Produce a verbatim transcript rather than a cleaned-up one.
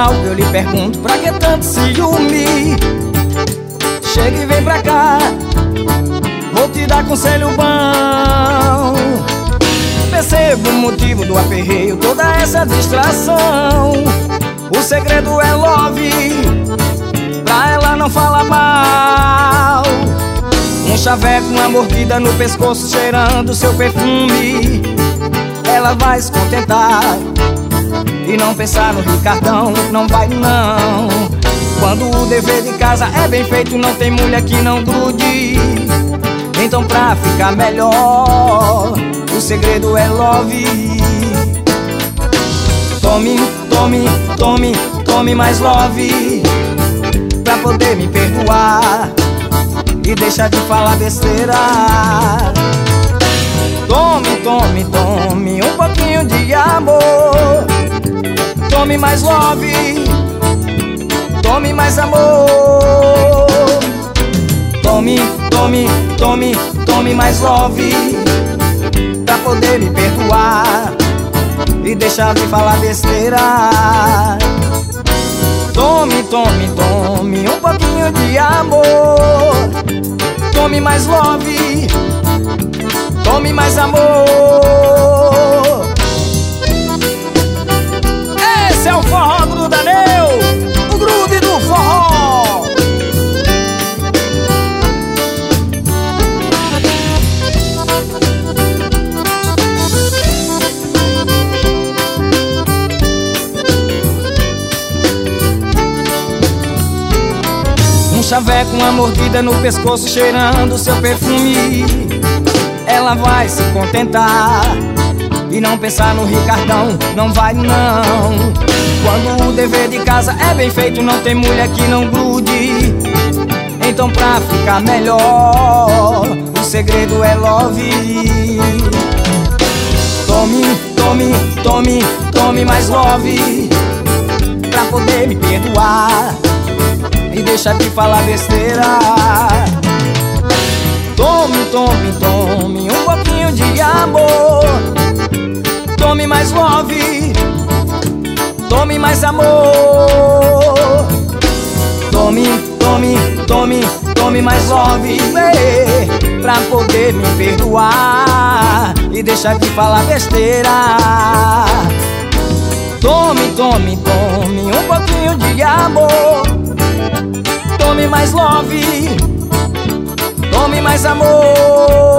mal, eu lhe pergunto, pra que tanto ciúme? Chega e vem pra cá, vou te dar conselho bom. Percebo o motivo do aperreio, toda essa distração. O segredo é love, pra ela não falar mal. Um chaveco, uma mordida no pescoço, cheirando seu perfume. Ela vai se contentar e não pensar no Ricardão, não vai não. Quando o dever de casa é bem feito, não tem mulher que não grude. Então pra ficar melhor, o segredo é love. Tome, tome, tome, tome mais love, pra poder me perdoar e deixar de falar besteira. Tome, tome, tome um pouquinho de amor. Tome mais love, tome mais amor. Tome, tome, tome, tome mais love, pra poder me perdoar e deixar de falar besteira. Tome, tome, tome um pouquinho de amor. Tome mais love, tome mais amor. Esse é o forró grudaneu, o grude do forró. Um chaveco, uma mordida no pescoço, cheirando seu perfume. Ela vai se contentar e não pensar no Ricardão, não vai não. Quando o dever de casa é bem feito, não tem mulher que não grude. Então pra ficar melhor, o segredo é love. Tome, tome, tome, tome mais love, pra poder me perdoar e deixar de falar besteira. Tome, tome, tome um pouquinho de amor. Tome mais love, tome mais amor. Tome, tome, tome, tome mais love, pra poder me perdoar e deixar de falar besteira. Tome, tome, tome um pouquinho de amor. Tome mais love, tome mais amor.